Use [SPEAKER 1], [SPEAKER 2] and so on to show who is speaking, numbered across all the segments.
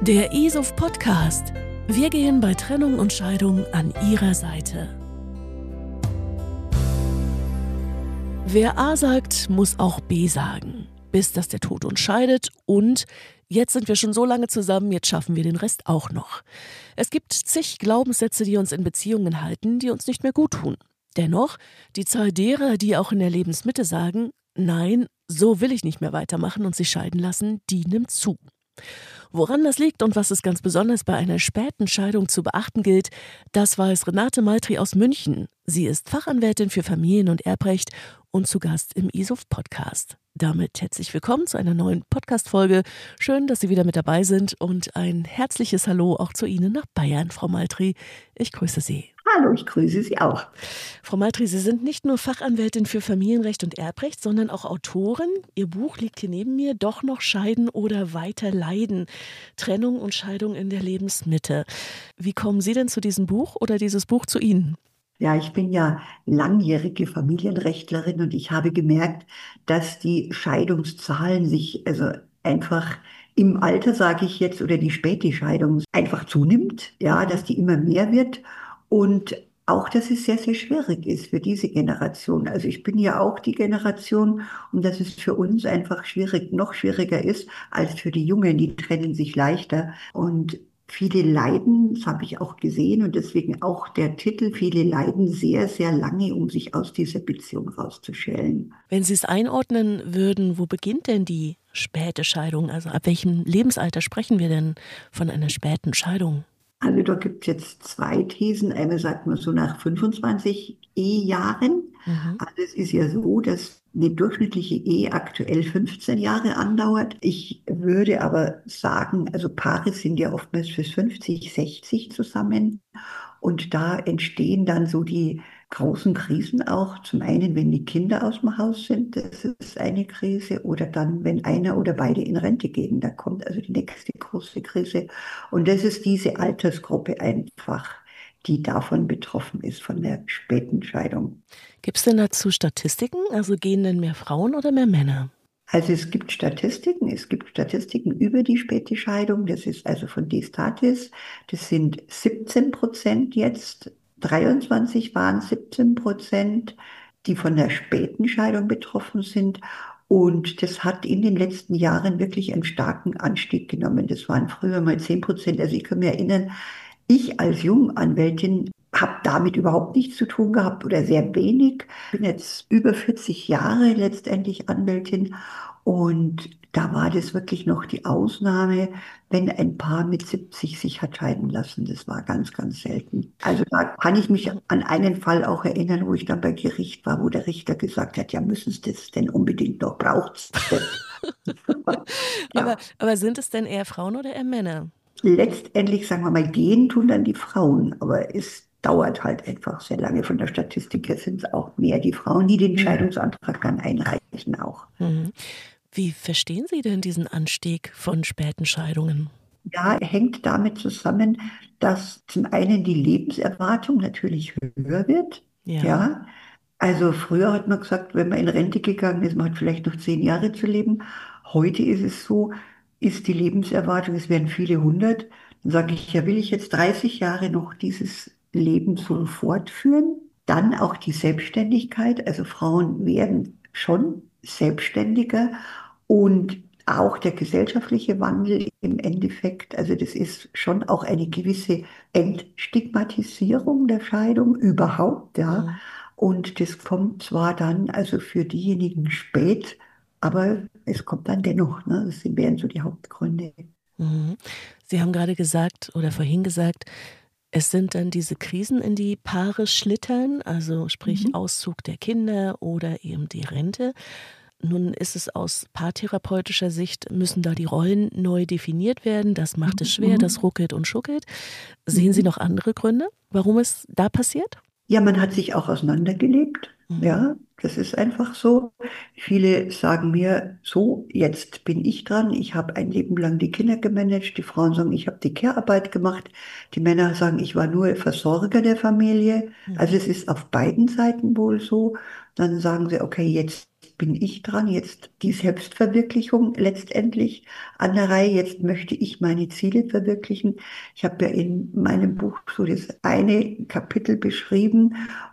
[SPEAKER 1] Der ESOF Podcast. Wir gehen bei Trennung und Scheidung an Ihrer Seite. Wer A sagt, muss auch B sagen. Bis dass der Tod uns scheidet und jetzt sind wir schon so lange zusammen, jetzt schaffen wir den Rest auch noch. Es gibt zig Glaubenssätze, die uns in Beziehungen halten, die uns nicht mehr gut tun. Dennoch, die Zahl derer, die auch in der Lebensmitte sagen, nein, so will ich nicht mehr weitermachen und sich scheiden lassen, die nimmt zu. Woran das liegt und was es ganz besonders bei einer späten Scheidung zu beachten gilt, das weiß Renate Maltri aus München. Sie ist Fachanwältin für Familien- und Erbrecht und zu Gast im ESOF-Podcast. Damit herzlich willkommen zu einer neuen Podcast-Folge. Schön, dass Sie wieder mit dabei sind und ein herzliches Hallo auch zu Ihnen nach Bayern, Frau Maltri. Ich grüße Sie.
[SPEAKER 2] Hallo, ich grüße Sie auch.
[SPEAKER 1] Frau Maltri, Sie sind nicht nur Fachanwältin für Familienrecht und Erbrecht, sondern auch Autorin. Ihr Buch liegt hier neben mir, Doch noch scheiden oder weiter leiden. Trennung und Scheidung in der Lebensmitte. Wie kommen Sie denn zu diesem Buch oder dieses Buch zu Ihnen?
[SPEAKER 2] Ja, ich bin ja langjährige Familienrechtlerin und ich habe gemerkt, dass die Scheidungszahlen sich einfach im Alter, sage ich jetzt, oder die späte Scheidung einfach zunimmt, ja, dass die immer mehr wird und auch, dass es sehr, sehr schwierig ist für diese Generation. Also ich bin ja auch die Generation und dass es für uns einfach schwierig, noch schwieriger ist als für die Jungen, die trennen sich leichter und viele leiden, das habe ich auch gesehen und deswegen auch der Titel, viele leiden sehr, sehr lange, um sich aus dieser Beziehung rauszuschälen.
[SPEAKER 1] Wenn Sie es einordnen würden, wo beginnt denn die späte Scheidung? Also ab welchem Lebensalter sprechen wir denn von einer späten Scheidung?
[SPEAKER 2] Also da gibt es jetzt zwei Thesen. Eine sagt man so nach 25 Ehejahren. Also es ist ja so, dass eine durchschnittliche Ehe aktuell 15 Jahre andauert. Ich würde aber sagen, also Paare sind ja oftmals bis 50, 60 zusammen. Und da entstehen dann so die großen Krisen auch. Zum einen, wenn die Kinder aus dem Haus sind, das ist eine Krise. Oder dann, wenn einer oder beide in Rente gehen, da kommt also die nächste große Krise. Und das ist diese Altersgruppe einfach, die davon betroffen ist, von der späten Scheidung.
[SPEAKER 1] Gibt es denn dazu Statistiken? Also gehen denn mehr Frauen oder mehr Männer?
[SPEAKER 2] Also es gibt Statistiken über die späte Scheidung, das ist also von Destatis, das sind 17% jetzt, 23 waren 17%, die von der späten Scheidung betroffen sind. Und das hat in den letzten Jahren wirklich einen starken Anstieg genommen. Das waren früher mal 10%. Also ich kann mich erinnern, ich als Junganwältin habe damit überhaupt nichts zu tun gehabt oder sehr wenig. Ich bin jetzt über 40 Jahre letztendlich Anwältin und da war das wirklich noch die Ausnahme, wenn ein Paar mit 70 sich hat scheiden lassen. Das war ganz, ganz selten. Also da kann ich mich an einen Fall auch erinnern, wo ich dann bei Gericht war, wo der Richter gesagt hat, ja, müssen Sie das denn unbedingt noch, braucht es das? Ja.
[SPEAKER 1] Aber sind es denn eher Frauen oder eher Männer?
[SPEAKER 2] Letztendlich, sagen wir mal, gehen tun dann die Frauen, aber es dauert halt einfach sehr lange. Von der Statistik her sind es auch mehr die Frauen, die den Scheidungsantrag dann einreichen auch.
[SPEAKER 1] Mhm. Wie verstehen Sie denn diesen Anstieg von späten Scheidungen?
[SPEAKER 2] Ja, hängt damit zusammen, dass zum einen die Lebenserwartung natürlich höher wird.
[SPEAKER 1] Ja.
[SPEAKER 2] Ja, also früher hat man gesagt, wenn man in Rente gegangen ist, man hat vielleicht noch 10 Jahre zu leben. Heute ist es so, ist die Lebenserwartung, es werden viele hundert. Dann sage ich, ja, will ich jetzt 30 Jahre noch dieses Leben so fortführen? Dann auch die Selbstständigkeit. Also Frauen werden schon selbstständiger und auch der gesellschaftliche Wandel im Endeffekt. Also das ist schon auch eine gewisse Entstigmatisierung der Scheidung überhaupt, ja.
[SPEAKER 1] Mhm.
[SPEAKER 2] Und das kommt zwar dann also für diejenigen spät, aber es kommt dann dennoch, ne? Das wären so die Hauptgründe.
[SPEAKER 1] Mhm. Sie haben gerade gesagt oder vorhin gesagt, es sind dann diese Krisen, in die Paare schlittern, also sprich
[SPEAKER 2] Mhm.
[SPEAKER 1] Auszug der Kinder oder eben die Rente. Nun ist es aus paartherapeutischer Sicht, müssen da die Rollen neu definiert werden. Das macht es schwer, das
[SPEAKER 2] Mhm.
[SPEAKER 1] ruckelt und schuckelt. Sehen Sie
[SPEAKER 2] Mhm.
[SPEAKER 1] noch andere Gründe, warum es da passiert?
[SPEAKER 2] Ja, man hat sich auch auseinandergelebt.
[SPEAKER 1] Mhm.
[SPEAKER 2] Ja, das ist einfach so. Viele sagen mir, so, jetzt bin ich dran. Ich habe ein Leben lang die Kinder gemanagt. Die Frauen sagen, ich habe die Care-Arbeit gemacht. Die Männer sagen, ich war nur Versorger der Familie. Also
[SPEAKER 1] Mhm.
[SPEAKER 2] es ist auf beiden Seiten wohl so. Dann sagen sie, okay, jetzt bin ich dran, jetzt die Selbstverwirklichung letztendlich an der Reihe, jetzt möchte ich meine Ziele verwirklichen. Ich habe ja in meinem Buch so das eine Kapitel beschrieben,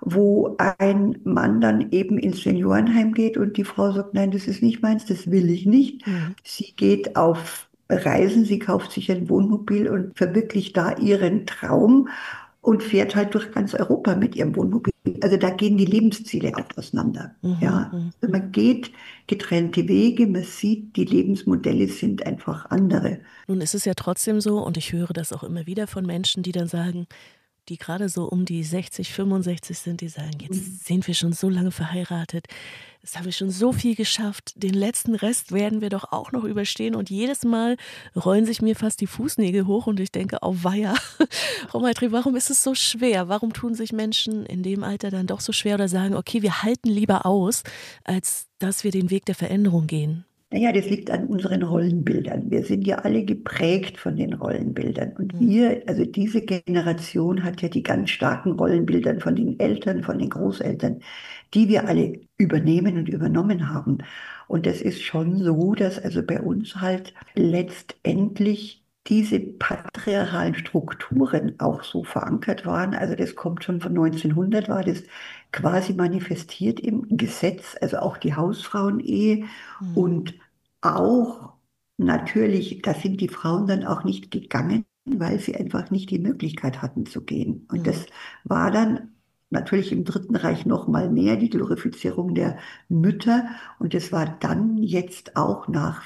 [SPEAKER 2] wo ein Mann dann eben ins Seniorenheim geht und die Frau sagt, nein, das ist nicht meins, das will ich nicht.
[SPEAKER 1] Mhm.
[SPEAKER 2] Sie geht auf Reisen, sie kauft sich ein Wohnmobil und verwirklicht da ihren Traum und fährt halt durch ganz Europa mit ihrem Wohnmobil. Also da gehen die Lebensziele auch auseinander.
[SPEAKER 1] Mhm.
[SPEAKER 2] Ja,
[SPEAKER 1] Mhm.
[SPEAKER 2] also man geht getrennte Wege, man sieht, die Lebensmodelle sind einfach andere.
[SPEAKER 1] Nun ist es ja trotzdem so, und ich höre das auch immer wieder von Menschen, die dann sagen, die gerade so um die 60, 65 sind, die sagen, jetzt sind wir schon so lange verheiratet, jetzt haben wir schon so viel geschafft, den letzten Rest werden wir doch auch noch überstehen und jedes Mal rollen sich mir fast die Fußnägel hoch und ich denke, auweia, Frau Maitri, warum ist es so schwer? Warum tun sich Menschen in dem Alter dann doch so schwer oder sagen, okay, wir halten lieber aus, als dass wir den Weg der Veränderung gehen?
[SPEAKER 2] Naja, das liegt an unseren Rollenbildern. Wir sind ja alle geprägt von den Rollenbildern. Und
[SPEAKER 1] Mhm.
[SPEAKER 2] wir, also diese Generation hat ja die ganz starken Rollenbilder von den Eltern, von den Großeltern, die wir alle übernehmen und übernommen haben. Und das ist schon so, dass also bei uns halt letztendlich diese patriarchalen Strukturen auch so verankert waren. Also das kommt schon von 1900, war das quasi manifestiert im Gesetz, also auch die Hausfrauenehe.
[SPEAKER 1] Mhm.
[SPEAKER 2] Und auch natürlich, da sind die Frauen dann auch nicht gegangen, weil sie einfach nicht die Möglichkeit hatten zu gehen. Und
[SPEAKER 1] Mhm.
[SPEAKER 2] das war dann natürlich im Dritten Reich noch mal mehr die Glorifizierung der Mütter. Und das war dann jetzt auch nach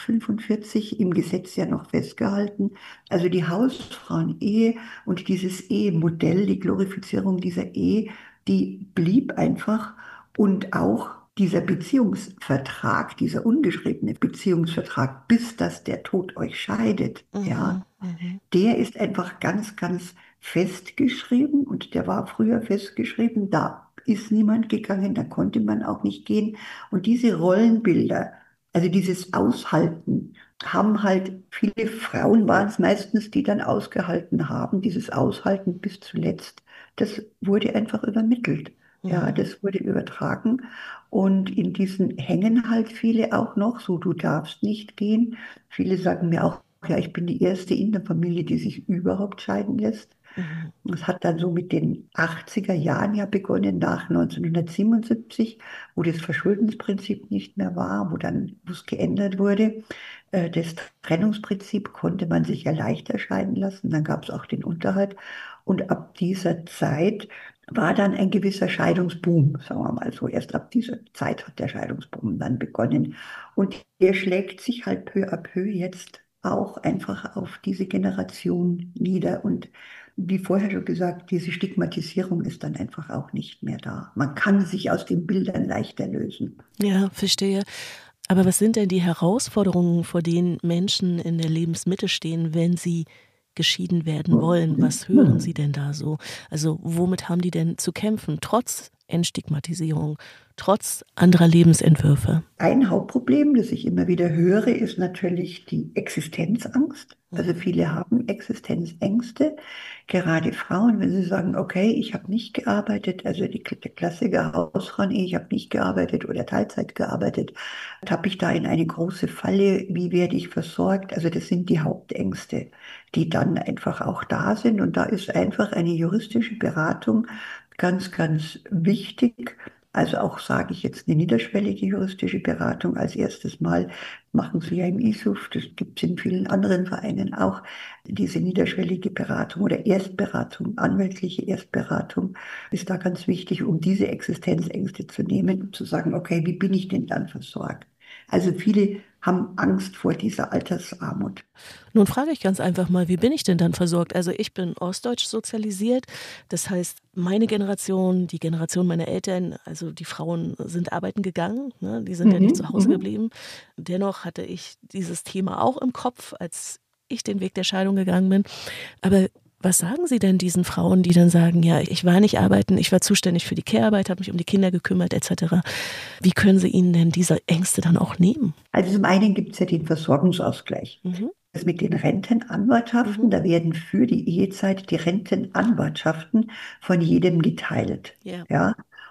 [SPEAKER 2] 45 im Gesetz ja noch festgehalten. Also die Hausfrauenehe und dieses Ehemodell, die Glorifizierung dieser Ehe, die blieb einfach. Und auch dieser Beziehungsvertrag, dieser ungeschriebene Beziehungsvertrag, bis dass der Tod euch scheidet, ja,
[SPEAKER 1] Mhm. Mhm.
[SPEAKER 2] der ist einfach ganz, ganz festgeschrieben und der war früher festgeschrieben, da ist niemand gegangen, da konnte man auch nicht gehen. Und diese Rollenbilder, also dieses Aushalten, haben halt viele Frauen waren es meistens, die dann ausgehalten haben, dieses Aushalten bis zuletzt, das wurde einfach übermittelt. Ja,
[SPEAKER 1] Mhm.
[SPEAKER 2] das wurde übertragen und in diesen hängen halt viele auch noch, so du darfst nicht gehen. Viele sagen mir auch, ja, ich bin die erste in der Familie, die sich überhaupt scheiden lässt.
[SPEAKER 1] Mhm.
[SPEAKER 2] Das hat dann so mit den 80er Jahren ja begonnen, nach 1977, wo das Verschuldensprinzip nicht mehr war, wo es geändert wurde. Das Trennungsprinzip konnte man sich ja leichter scheiden lassen. Dann gab es auch den Unterhalt. Und ab dieser Zeit war dann ein gewisser Scheidungsboom, sagen wir mal so. Erst ab dieser Zeit hat der Scheidungsboom dann begonnen. Und der schlägt sich halt peu à peu jetzt auch einfach auf diese Generation nieder. Und wie vorher schon gesagt, diese Stigmatisierung ist dann einfach auch nicht mehr da. Man kann sich aus den Bildern leichter lösen.
[SPEAKER 1] Ja, verstehe. Aber was sind denn die Herausforderungen, vor denen Menschen in der Lebensmitte stehen, wenn sie geschieden werden wollen? Was hören Sie denn da so? Also womit haben die denn zu kämpfen, trotz Entstigmatisierung, trotz anderer Lebensentwürfe?
[SPEAKER 2] Ein Hauptproblem, das ich immer wieder höre, ist natürlich die Existenzangst. Also
[SPEAKER 1] Mhm.
[SPEAKER 2] viele haben Existenzängste, gerade Frauen, wenn sie sagen, okay, ich habe nicht gearbeitet, also der Klassiker Hausfrauenehe, ich habe nicht gearbeitet oder Teilzeit gearbeitet, tappe ich da in eine große Falle, wie werde ich versorgt? Also das sind die Hauptängste, die dann einfach auch da sind und da ist einfach eine juristische Beratung ganz, ganz wichtig. Also auch sage ich jetzt eine niederschwellige juristische Beratung als erstes Mal, machen Sie ja im ISUF, das gibt es in vielen anderen Vereinen auch, diese niederschwellige Beratung oder Erstberatung, anwaltliche Erstberatung ist da ganz wichtig, um diese Existenzängste zu nehmen und zu sagen, okay, wie bin ich denn dann versorgt? Also viele haben Angst vor dieser Altersarmut.
[SPEAKER 1] Nun frage ich ganz einfach mal, wie bin ich denn dann versorgt? Also ich bin ostdeutsch sozialisiert, das heißt, meine Generation, die Generation meiner Eltern, also die Frauen sind arbeiten gegangen, ne? Die sind ja nicht zu
[SPEAKER 2] Mhm,
[SPEAKER 1] Hause
[SPEAKER 2] mhm.
[SPEAKER 1] geblieben. Dennoch hatte ich dieses Thema auch im Kopf, als ich den Weg der Scheidung gegangen bin. Aber was sagen Sie denn diesen Frauen, die dann sagen, ja, ich war nicht arbeiten, ich war zuständig für die Care-Arbeit, habe mich um die Kinder gekümmert etc. Wie können Sie ihnen denn diese Ängste dann auch nehmen?
[SPEAKER 2] Also zum einen gibt es ja den Versorgungsausgleich.
[SPEAKER 1] Mhm.
[SPEAKER 2] Das mit den Rentenanwartschaften,
[SPEAKER 1] Mhm.
[SPEAKER 2] da werden für die Ehezeit die Rentenanwartschaften von jedem geteilt.
[SPEAKER 1] Ja.
[SPEAKER 2] Ja?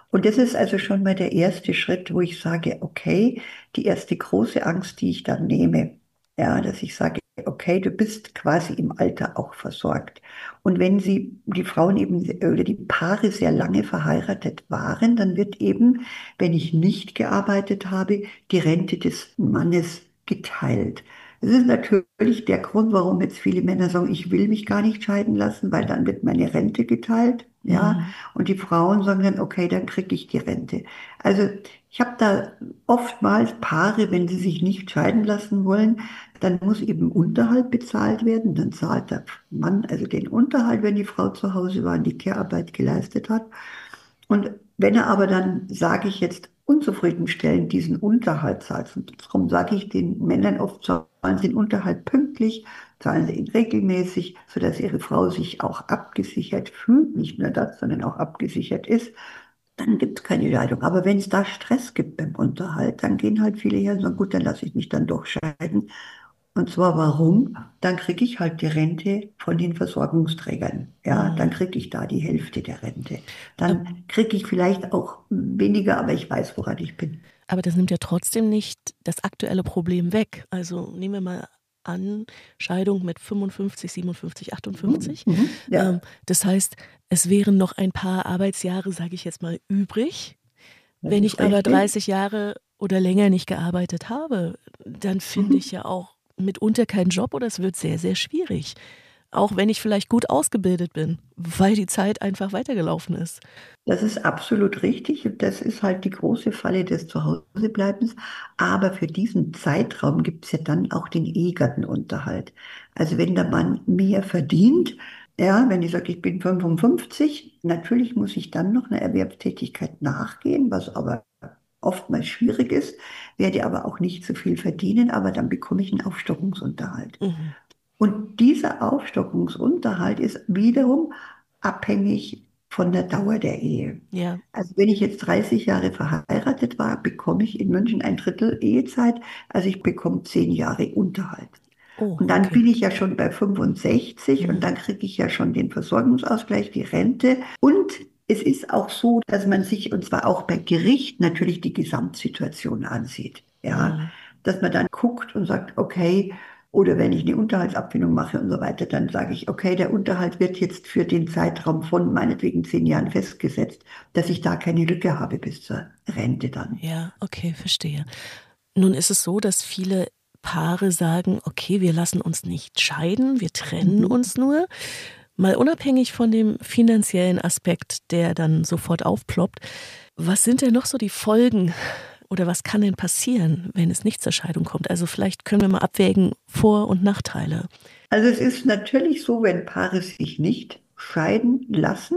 [SPEAKER 2] Und das ist also schon mal der erste Schritt, wo ich sage, okay, die erste große Angst, die ich dann nehme, ja, dass ich sage, okay, du bist quasi im Alter auch versorgt. Und wenn die Frauen eben oder die Paare sehr lange verheiratet waren, dann wird eben, wenn ich nicht gearbeitet habe, die Rente des Mannes geteilt. Das ist natürlich der Grund, warum jetzt viele Männer sagen, ich will mich gar nicht scheiden lassen, weil dann wird meine Rente geteilt, ja.
[SPEAKER 1] Mhm.
[SPEAKER 2] Und die Frauen sagen dann, okay, dann kriege ich die Rente. Also ich habe da oftmals Paare, wenn sie sich nicht scheiden lassen wollen, dann muss eben Unterhalt bezahlt werden. Dann zahlt der Mann also den Unterhalt, wenn die Frau zu Hause war und die Care-Arbeit geleistet hat. Und wenn er aber dann, sage ich jetzt, unzufriedenstellend diesen Unterhalt zahlt, und darum sage ich den Männern oft, zahlen sie den Unterhalt pünktlich, zahlen sie ihn regelmäßig, sodass ihre Frau sich auch abgesichert fühlt, nicht nur das, sondern auch abgesichert ist, dann gibt es keine Scheidung. Aber wenn es da Stress gibt beim Unterhalt, dann gehen halt viele her und sagen, gut, dann lasse ich mich dann doch scheiden. Und zwar warum? Dann kriege ich halt die Rente von den Versorgungsträgern. Ja, dann
[SPEAKER 1] Mhm.
[SPEAKER 2] kriege ich da die Hälfte der Rente.
[SPEAKER 1] Ab-
[SPEAKER 2] Dann kriege ich vielleicht auch weniger, aber ich weiß, woran ich bin.
[SPEAKER 1] Aber das nimmt ja trotzdem nicht das aktuelle Problem weg. Also nehmen wir mal an, Scheidung mit 55, 57,
[SPEAKER 2] Mhm.
[SPEAKER 1] 58.
[SPEAKER 2] Mhm. Ja,
[SPEAKER 1] Das heißt, es wären noch ein paar Arbeitsjahre, sage ich jetzt mal, übrig.
[SPEAKER 2] das
[SPEAKER 1] Wenn
[SPEAKER 2] ist
[SPEAKER 1] ich aber
[SPEAKER 2] richtig.
[SPEAKER 1] 30 Jahre oder länger nicht gearbeitet habe, dann finde ich
[SPEAKER 2] Mhm.
[SPEAKER 1] ja auch mitunter keinen Job oder es wird sehr, sehr schwierig. Auch wenn ich vielleicht gut ausgebildet bin, weil die Zeit einfach weitergelaufen ist.
[SPEAKER 2] Das ist absolut richtig. Und das ist halt die große Falle des Zuhausebleibens. Aber für diesen Zeitraum gibt es ja dann auch den Ehegattenunterhalt. Also wenn der Mann mehr verdient, ja, wenn ich sage, ich bin 55, natürlich muss ich dann noch einer Erwerbstätigkeit nachgehen, was aber oftmals schwierig ist, werde aber auch nicht so viel verdienen, aber dann bekomme ich einen Aufstockungsunterhalt.
[SPEAKER 1] Mhm.
[SPEAKER 2] Und dieser Aufstockungsunterhalt ist wiederum abhängig von der Dauer der Ehe.
[SPEAKER 1] Ja.
[SPEAKER 2] Also wenn ich jetzt 30 Jahre verheiratet war, bekomme ich in München ein Drittel Ehezeit, also ich bekomme 10 Jahre Unterhalt.
[SPEAKER 1] Oh,
[SPEAKER 2] Und dann
[SPEAKER 1] okay.
[SPEAKER 2] bin ich ja schon bei 65 und
[SPEAKER 1] Mhm.
[SPEAKER 2] dann kriege ich ja schon den Versorgungsausgleich, die Rente. Und es ist auch so, dass man sich, und zwar auch bei Gericht, natürlich die Gesamtsituation ansieht. Ja,
[SPEAKER 1] Mhm.
[SPEAKER 2] dass man dann guckt und sagt, okay, oder wenn ich eine Unterhaltsabfindung mache und so weiter, dann sage ich, okay, der Unterhalt wird jetzt für den Zeitraum von meinetwegen 10 Jahren festgesetzt, dass ich da keine Lücke habe bis zur Rente dann.
[SPEAKER 1] Ja, okay, verstehe. Nun ist es so, dass viele Paare sagen, okay, wir lassen uns nicht scheiden, wir trennen
[SPEAKER 2] Mhm.
[SPEAKER 1] uns nur. Mal unabhängig von dem finanziellen Aspekt, der dann sofort aufploppt, was sind denn noch so die Folgen oder was kann denn passieren, wenn es nicht zur Scheidung kommt? Also vielleicht können wir mal abwägen Vor- und Nachteile.
[SPEAKER 2] Also es ist natürlich so, wenn Paare sich nicht scheiden lassen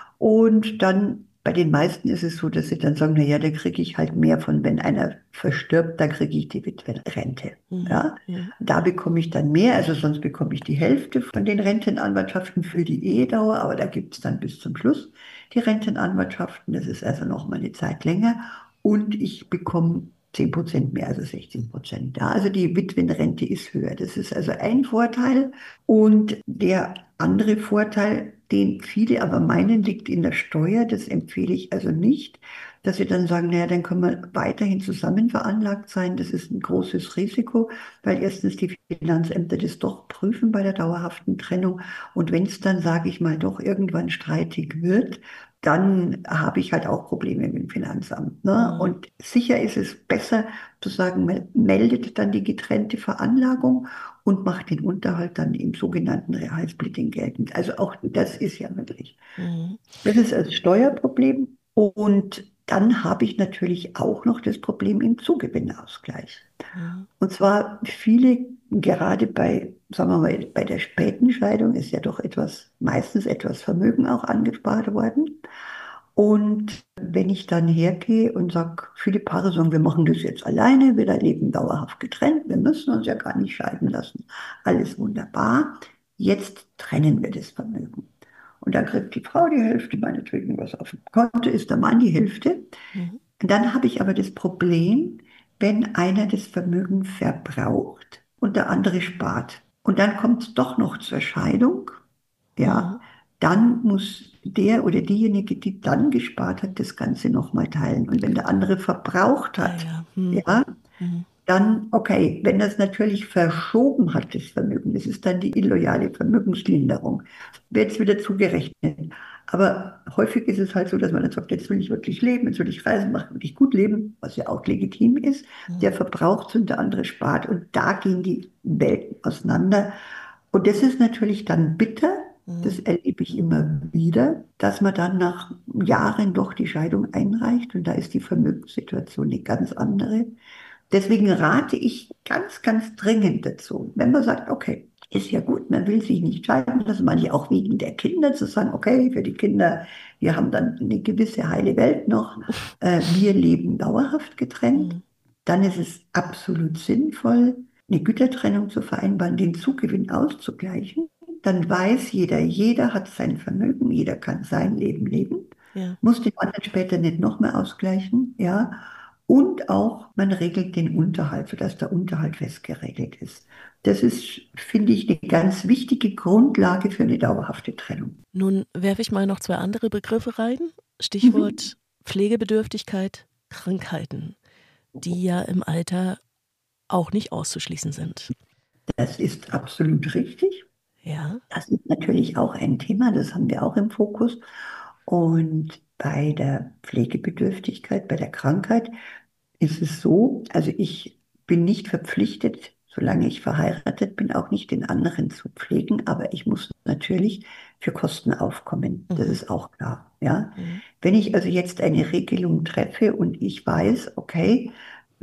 [SPEAKER 2] und dann bei den meisten ist es so, dass sie dann sagen, na ja, da kriege ich halt mehr von, wenn einer verstirbt, dann kriege ich die Witwenrente.
[SPEAKER 1] Mhm,
[SPEAKER 2] Ja,
[SPEAKER 1] mhm,
[SPEAKER 2] da bekomme ich dann mehr, also sonst bekomme ich die Hälfte von den Rentenanwartschaften für die Ehedauer, aber da gibt es dann bis zum Schluss die Rentenanwartschaften, das ist also noch mal eine Zeit länger und ich bekomme 10% mehr, also 16%. Ja, also die Witwenrente ist höher. Das ist also ein Vorteil. Und der andere Vorteil, den viele aber meinen, liegt in der Steuer. Das empfehle ich also nicht, dass sie dann sagen, naja, dann können wir weiterhin zusammen veranlagt sein. Das ist ein großes Risiko, weil erstens die Finanzämter das doch prüfen bei der dauerhaften Trennung. Und wenn es dann, sage ich mal, doch irgendwann streitig wird, dann habe ich halt auch Probleme mit dem Finanzamt. Ne?
[SPEAKER 1] mhm,
[SPEAKER 2] Und sicher ist es besser zu sagen, man meldet dann die getrennte Veranlagung und macht den Unterhalt dann im sogenannten Realsplitting geltend. Also auch das ist ja möglich.
[SPEAKER 1] mhm,
[SPEAKER 2] Das ist das Steuerproblem. Und dann habe ich natürlich auch noch das Problem im Zugewinnausgleich.
[SPEAKER 1] mhm,
[SPEAKER 2] Und zwar viele, gerade bei, sagen wir mal, bei der späten Scheidung ist ja doch etwas, meistens etwas Vermögen auch angespart worden. Und wenn ich dann hergehe und sage, viele Paare sagen, wir machen das jetzt alleine, wir leben dauerhaft getrennt, wir müssen uns ja gar nicht scheiden lassen. Alles wunderbar. Jetzt trennen wir das Vermögen. Und dann kriegt die Frau die Hälfte, meinetwegen, was auf dem Konto ist, der Mann die Hälfte.
[SPEAKER 1] mhm,
[SPEAKER 2] Und dann habe ich aber das Problem, wenn einer das Vermögen verbraucht und der andere spart. Und dann kommt es doch noch zur Scheidung,
[SPEAKER 1] mhm.
[SPEAKER 2] ja, dann muss der oder diejenige, die dann gespart hat, das Ganze nochmal teilen. Und wenn der andere verbraucht
[SPEAKER 1] Ah
[SPEAKER 2] hat,
[SPEAKER 1] ja.
[SPEAKER 2] ja,
[SPEAKER 1] Hm.
[SPEAKER 2] dann, okay, wenn das natürlich verschoben hat, das Vermögen, das ist dann die illoyale Vermögenslinderung, wird es wieder zugerechnet. Aber häufig ist es halt so, dass man dann sagt, jetzt will ich wirklich leben, jetzt will ich Reisen machen, will ich gut leben, was ja auch legitim ist. Der verbraucht und der andere spart und da gehen die Welten auseinander. Und das ist natürlich dann bitter, das
[SPEAKER 1] Hm.
[SPEAKER 2] erlebe ich immer wieder, dass man dann nach Jahren doch die Scheidung einreicht und da ist die Vermögenssituation eine ganz andere. Deswegen rate ich ganz, ganz dringend dazu, wenn man sagt, okay, ist ja gut, man will sich nicht scheiden lassen, manche auch wegen der Kinder, zu sagen, okay, für die Kinder, wir haben dann eine gewisse heile Welt noch, wir leben dauerhaft getrennt,
[SPEAKER 1] Hm.
[SPEAKER 2] dann ist es absolut sinnvoll, eine Gütertrennung zu vereinbaren, den Zugewinn auszugleichen. Dann weiß jeder, jeder hat sein Vermögen, jeder kann sein Leben leben,
[SPEAKER 1] Ja.
[SPEAKER 2] muss den anderen später nicht noch mehr ausgleichen, ja. Und auch, man regelt den Unterhalt, sodass der Unterhalt fest geregelt ist. Das ist, finde ich, eine ganz wichtige Grundlage für eine dauerhafte Trennung.
[SPEAKER 1] Nun werfe ich mal noch 2 andere Begriffe rein.
[SPEAKER 2] Mhm.
[SPEAKER 1] Stichwort Pflegebedürftigkeit, Krankheiten, die ja im Alter auch nicht auszuschließen sind.
[SPEAKER 2] Das ist absolut richtig.
[SPEAKER 1] Ja.
[SPEAKER 2] Das ist natürlich auch ein Thema, das haben wir auch im Fokus. Und bei der Pflegebedürftigkeit, bei der Krankheit ist es so, also ich bin nicht verpflichtet, solange ich verheiratet bin, auch nicht den anderen zu pflegen, aber ich muss natürlich für Kosten aufkommen. Das
[SPEAKER 1] Mhm.
[SPEAKER 2] ist auch klar, ja.
[SPEAKER 1] Mhm.
[SPEAKER 2] Wenn ich also jetzt eine Regelung treffe und ich weiß, okay,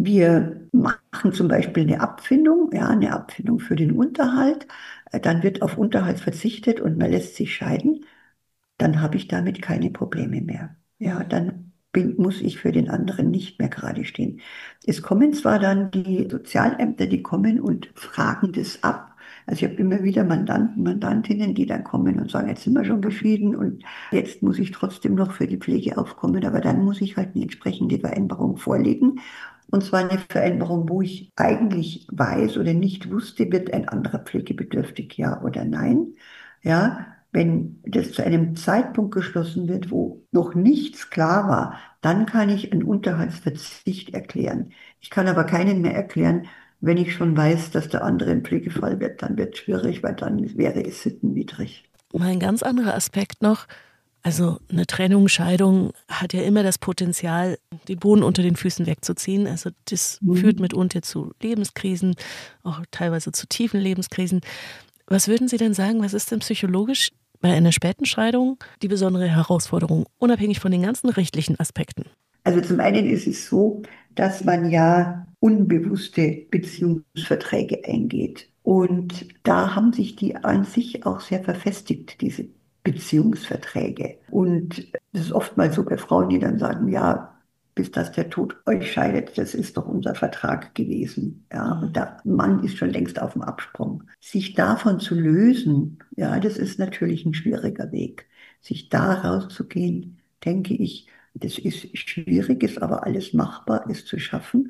[SPEAKER 2] wir machen zum Beispiel eine Abfindung, ja, eine Abfindung für den Unterhalt, dann wird auf Unterhalt verzichtet und man lässt sich scheiden, dann habe ich damit keine Probleme mehr. Ja,
[SPEAKER 1] Mhm.
[SPEAKER 2] dann muss ich für den anderen nicht mehr gerade stehen. Es kommen zwar dann die Sozialämter, die kommen und fragen das ab. Also ich habe immer wieder Mandanten, Mandantinnen, die dann kommen und sagen, jetzt sind wir schon geschieden und jetzt muss ich trotzdem noch für die Pflege aufkommen, aber dann muss ich halt eine entsprechende Vereinbarung vorlegen. Und zwar eine Vereinbarung, wo ich eigentlich weiß oder nicht wusste, wird ein anderer pflegebedürftig, ja oder nein. Ja, wenn das zu einem Zeitpunkt geschlossen wird, wo noch nichts klar war, dann kann ich einen Unterhaltsverzicht erklären. Ich kann aber keinen mehr erklären, wenn ich schon weiß, dass der andere ein Pflegefall wird. Dann wird es schwierig, weil dann wäre es sittenwidrig.
[SPEAKER 1] Mal ein ganz anderer Aspekt noch. Also eine Trennung, Scheidung hat ja immer das Potenzial, den Boden unter den Füßen wegzuziehen. Also das führt
[SPEAKER 2] Mhm.
[SPEAKER 1] mitunter zu Lebenskrisen, auch teilweise zu tiefen Lebenskrisen. Was würden Sie denn sagen, was ist denn psychologisch bei einer späten Scheidung die besondere Herausforderung, unabhängig von den ganzen rechtlichen Aspekten?
[SPEAKER 2] Also zum einen ist es so, dass man ja unbewusste Beziehungsverträge eingeht. Und da haben sich die an sich auch sehr verfestigt, diese Beziehungsverträge. Und das ist oftmals so bei Frauen, die dann sagen, ja, bis dass der Tod euch scheidet, das ist doch unser Vertrag gewesen. Ja, und
[SPEAKER 1] Mhm.
[SPEAKER 2] der Mann ist schon längst auf dem Absprung. Sich davon zu lösen, ja, das ist natürlich ein schwieriger Weg. Sich da rauszugehen, denke ich, das ist schwierig, ist aber alles machbar, ist zu schaffen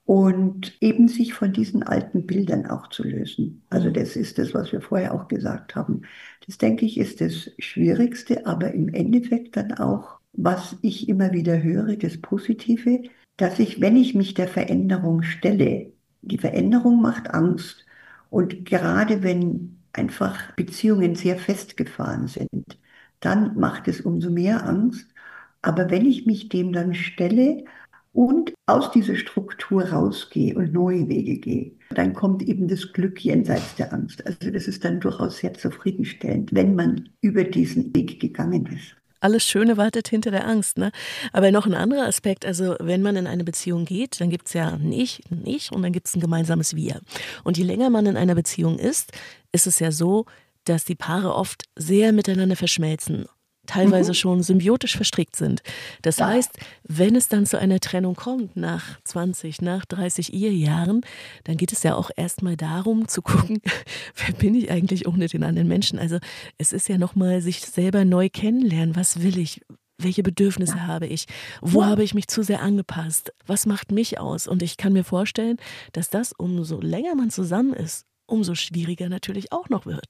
[SPEAKER 2] und eben sich von diesen alten Bildern auch zu lösen. Also
[SPEAKER 1] Mhm.
[SPEAKER 2] das ist das, was wir vorher auch gesagt haben. Das denke ich ist das Schwierigste, aber im Endeffekt dann auch, was ich immer wieder höre, das Positive, dass ich, wenn ich mich der Veränderung stelle, die Veränderung macht Angst. Und gerade wenn einfach Beziehungen sehr festgefahren sind, dann macht es umso mehr Angst. Aber wenn ich mich dem dann stelle und aus dieser Struktur rausgehe und neue Wege gehe, dann kommt eben das Glück jenseits der Angst. Also das ist dann durchaus sehr zufriedenstellend, wenn man über diesen Weg gegangen ist.
[SPEAKER 1] Alles Schöne wartet hinter der Angst, ne? Aber noch ein anderer Aspekt, also wenn man in eine Beziehung geht, dann gibt's ja ein Ich und dann gibt's ein gemeinsames Wir. Und je länger man in einer Beziehung ist es ja so, dass die Paare oft sehr miteinander verschmelzen, teilweise
[SPEAKER 2] Mhm.
[SPEAKER 1] schon symbiotisch verstrickt sind. Das
[SPEAKER 2] Ja.
[SPEAKER 1] heißt, wenn es dann zu einer Trennung kommt, nach 20, nach 30 Ehejahren, dann geht es ja auch erstmal darum zu gucken, wer bin ich eigentlich ohne den anderen Menschen? Also es ist ja nochmal sich selber neu kennenlernen. Was will ich? Welche Bedürfnisse habe ich? Wo
[SPEAKER 2] Ja.
[SPEAKER 1] habe ich mich zu sehr angepasst? Was macht mich aus? Und ich kann mir vorstellen, dass das, umso länger man zusammen ist, umso schwieriger natürlich auch noch wird.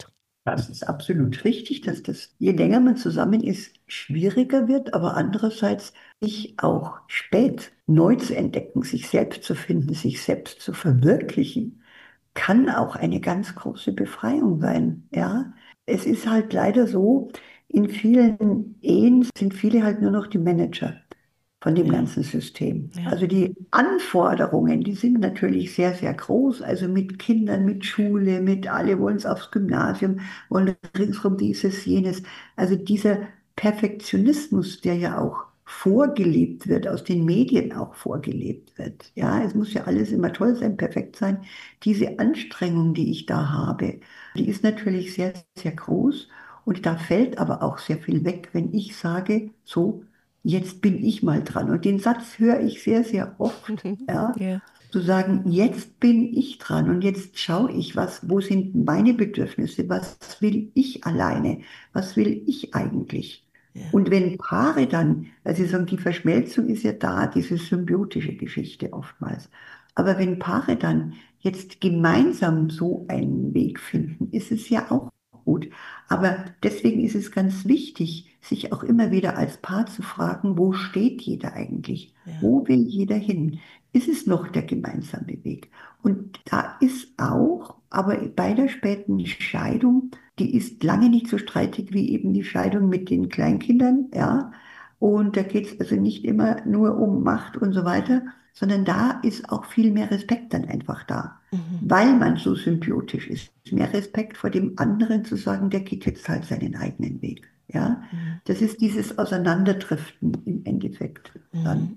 [SPEAKER 2] Das ist absolut richtig, dass das, je länger man zusammen ist, schwieriger wird, aber andererseits sich auch spät neu zu entdecken, sich selbst zu finden, sich selbst zu verwirklichen, kann auch eine ganz große Befreiung sein. Ja, es ist halt leider so, in vielen Ehen sind viele halt nur noch die Manager von dem
[SPEAKER 1] Ja,
[SPEAKER 2] ganzen System.
[SPEAKER 1] ja.
[SPEAKER 2] Also die Anforderungen, die sind natürlich sehr, sehr groß. Also mit Kindern, mit Schule, mit alle wollen es aufs Gymnasium, wollen ringsrum dieses, jenes. Also dieser Perfektionismus, der ja auch vorgelebt wird, aus den Medien auch vorgelebt wird. Ja, es muss ja alles immer toll sein, perfekt sein. Diese Anstrengung, die ich da habe, die ist natürlich sehr, sehr groß. Und da fällt aber auch sehr viel weg, wenn ich sage, so, jetzt bin ich mal dran. Und den Satz höre ich sehr, sehr oft, ja,
[SPEAKER 1] Ja,
[SPEAKER 2] zu sagen, jetzt bin ich dran und jetzt schaue ich, wo sind meine Bedürfnisse, was will ich alleine, was will ich eigentlich?
[SPEAKER 1] ja.
[SPEAKER 2] Und wenn Paare dann, also Sie sagen, die Verschmelzung ist ja da, diese symbiotische Geschichte oftmals. Aber wenn Paare dann jetzt gemeinsam so einen Weg finden, ist es ja auch gut. Aber deswegen ist es ganz wichtig, sich auch immer wieder als Paar zu fragen, wo steht jeder eigentlich?
[SPEAKER 1] Ja.
[SPEAKER 2] Wo will jeder hin? Ist es noch der gemeinsame Weg? Und da ist auch, aber bei der späten Scheidung, die ist lange nicht so streitig wie eben die Scheidung mit den Kleinkindern, ja. Und da geht es also nicht immer nur um Macht und so weiter, sondern da ist auch viel mehr Respekt dann einfach da,
[SPEAKER 1] Mhm.
[SPEAKER 2] weil man so symbiotisch ist. Mehr Respekt vor dem anderen zu sagen, der geht jetzt halt seinen eigenen Weg. Ja,
[SPEAKER 1] Mhm.
[SPEAKER 2] das ist dieses Auseinanderdriften im Endeffekt
[SPEAKER 1] Mhm.
[SPEAKER 2] dann.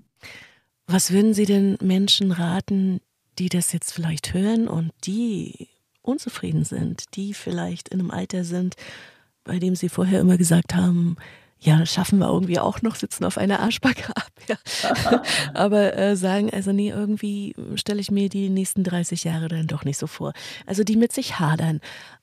[SPEAKER 1] Was würden Sie den Menschen raten, die das jetzt vielleicht hören und die unzufrieden sind, die vielleicht in einem Alter sind, bei dem Sie vorher immer gesagt haben, ja, das schaffen wir irgendwie auch noch, sitzen auf einer Arschbacke ab, ja. Aber sagen, also nee, irgendwie stelle ich mir die nächsten 30 Jahre dann doch nicht so vor. Also die mit sich hadern.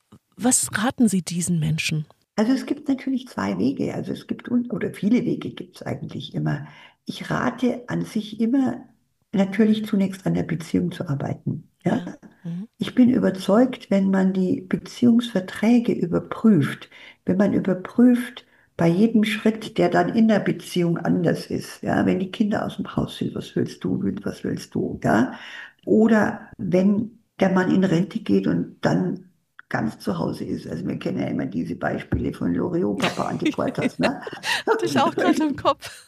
[SPEAKER 1] Was raten Sie diesen Menschen?
[SPEAKER 2] Also es gibt natürlich zwei Wege, also es gibt, oder viele Wege gibt es eigentlich immer. Ich rate an sich immer, natürlich zunächst an der Beziehung zu arbeiten. Ja?
[SPEAKER 1] Ja. Mhm.
[SPEAKER 2] Ich bin überzeugt, wenn man die Beziehungsverträge überprüft, wenn man überprüft bei jedem Schritt, der dann in der Beziehung anders ist, ja, wenn die Kinder aus dem Haus sind, was willst du, ja, oder wenn der Mann in Rente geht und dann ganz zu Hause ist. Also wir kennen ja immer diese Beispiele von Loriot, Papa Antiquatas, ne?
[SPEAKER 1] Hatte ich auch gerade im Kopf.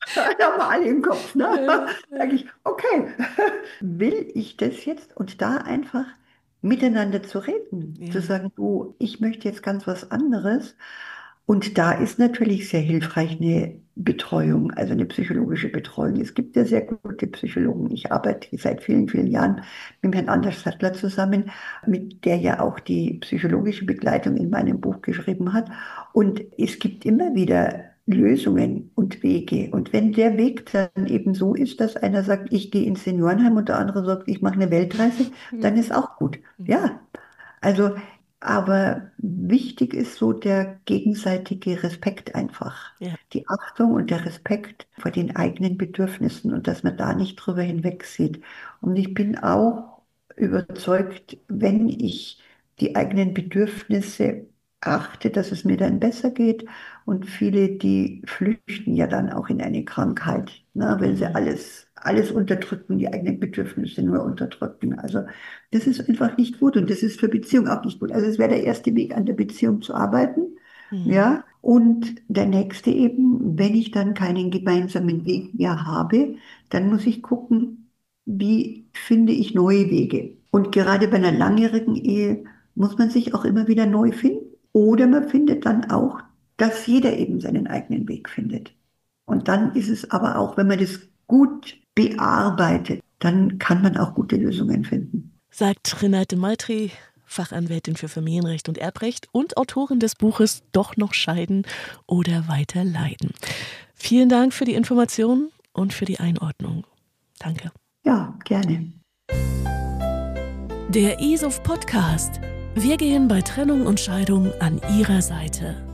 [SPEAKER 2] Da haben wir alle im Kopf, ne?
[SPEAKER 1] Ja,
[SPEAKER 2] Sag
[SPEAKER 1] ja,
[SPEAKER 2] ich, okay, will ich das jetzt? Und da einfach miteinander zu reden, zu
[SPEAKER 1] ja.
[SPEAKER 2] sagen, du, ich möchte jetzt ganz was anderes. Und da ist natürlich sehr hilfreich eine Betreuung, also eine psychologische Betreuung. Es gibt ja sehr gute Psychologen. Ich arbeite seit vielen, vielen Jahren mit Herrn Anders Sattler zusammen, mit der ja auch die psychologische Begleitung in meinem Buch geschrieben hat. Und es gibt immer wieder Lösungen und Wege. Und wenn der Weg dann eben so ist, dass einer sagt, ich gehe ins Seniorenheim und der andere sagt, ich mache eine Weltreise, dann
[SPEAKER 1] Mhm.
[SPEAKER 2] ist auch gut.
[SPEAKER 1] Mhm.
[SPEAKER 2] Ja, also, aber wichtig ist so der gegenseitige Respekt einfach.
[SPEAKER 1] Ja.
[SPEAKER 2] Die Achtung und der Respekt vor den eigenen Bedürfnissen und dass man da nicht drüber hinwegsieht. Und ich bin auch überzeugt, wenn ich die eigenen Bedürfnisse achte, dass es mir dann besser geht. Und viele, die flüchten ja dann auch in eine Krankheit, ne, wenn sie
[SPEAKER 1] Mhm.
[SPEAKER 2] alles unterdrücken, die eigenen Bedürfnisse nur unterdrücken. Also das ist einfach nicht gut und das ist für Beziehung auch nicht gut. Also es wäre der erste Weg, an der Beziehung zu arbeiten.
[SPEAKER 1] Mhm.
[SPEAKER 2] Ja, und der nächste eben, wenn ich dann keinen gemeinsamen Weg mehr habe, dann muss ich gucken, wie finde ich neue Wege. Und gerade bei einer langjährigen Ehe muss man sich auch immer wieder neu finden. Oder man findet dann auch, dass jeder eben seinen eigenen Weg findet. Und dann ist es aber auch, wenn man das gut bearbeitet, dann kann man auch gute Lösungen finden.
[SPEAKER 1] Sagt Renate Maltri, Fachanwältin für Familienrecht und Erbrecht und Autorin des Buches Doch noch scheiden oder weiter leiden. Vielen Dank für die Informationen und für die Einordnung. Danke.
[SPEAKER 2] Ja, gerne.
[SPEAKER 1] Der ISOF Podcast. Wir gehen bei Trennung und Scheidung an Ihrer Seite.